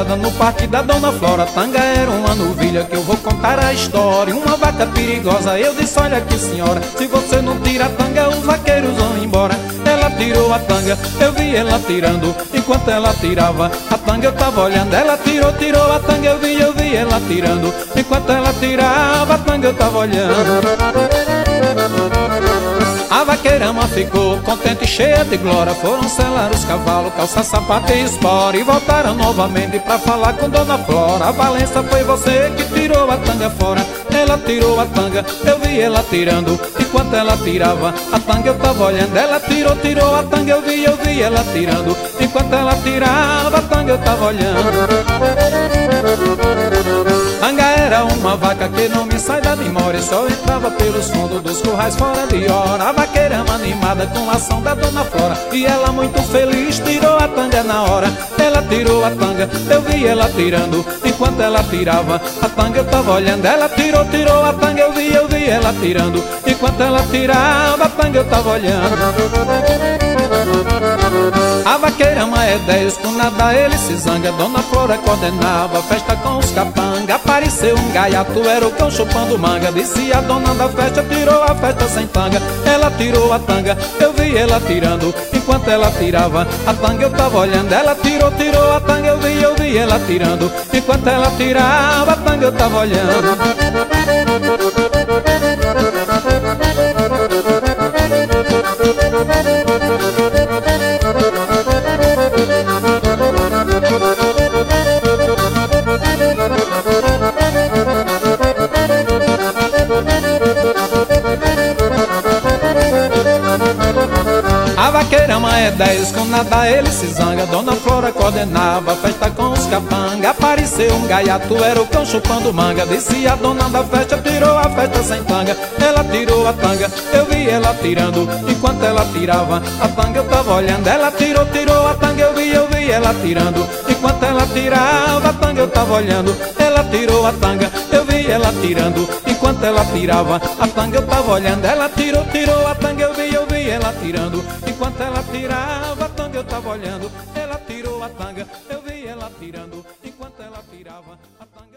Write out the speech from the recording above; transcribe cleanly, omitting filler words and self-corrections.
criada no parque da Dona Flora. A tanga era uma novilha que eu vou contar a história. Uma vaca perigosa, eu disse, olha aqui senhora, se você não tira a tanga, os vaqueiros vão embora. Ela tirou a tanga, eu vi ela tirando. Enquanto ela tirava a tanga eu tava olhando. Ela tirou a tanga, eu vi ela tirando. Enquanto ela tirava a tanga eu tava olhando. A vaqueirama ficou contente e cheia de glória. Foram selar os cavalos, calçar, sapato e espora, e voltaram novamente pra falar com Dona Flora. A Valença, foi você que tirou a tanga fora. Ela tirou a tanga, eu vi ela tirando. Enquanto ela tirava a tanga eu tava olhando. Ela tirou a tanga, eu vi ela tirando. Enquanto ela tirava a tanga eu tava olhando. Tanga era uma vaca que não me sai da memória, só entrava pelos fundos dos currais fora de hora. A vaqueirama animada com a ação da Dona Flora, e ela muito feliz tirou a tanga na hora. Ela tirou a tanga, eu vi ela tirando. Enquanto ela tirava a tanga eu tava olhando. Ela tirou a tanga, eu vi ela tirando. Enquanto ela tirava a tanga eu tava olhando. A vaqueirama é 10, com nada ele se zanga. Dona Flora coordenava a festa com os capanga. Apareceu um gaiato, era o cão chupando manga. Disse a dona da festa, tirou a festa sem tanga. Ela tirou a tanga, eu vi ela tirando. Enquanto ela tirava a tanga eu tava olhando. Ela tirou a tanga, eu vi ela tirando. Enquanto ela tirava a tanga eu tava olhando. A vaqueirama é 10, com nada ele se zanga. Dona Flora coordenava a festa com os capanga. Apareceu um gaiato, era o cão chupando manga. Disse a dona da festa, tirou a festa sem tanga. Ela tirou a tanga, eu vi ela tirando. Enquanto ela tirava a tanga eu tava olhando. Ela tirou a tanga, eu vi ela tirando. Enquanto ela tirava a tanga eu tava olhando. Ela tirou a tanga, eu vi ela tirando. Enquanto ela tirava a tanga eu tava olhando. Ela tirou a tanga, eu vi ela tirando. Enquanto ela tirava a tanga eu tava olhando. Ela tirou a tanga, eu vi ela tirando. Enquanto ela tirava a tanga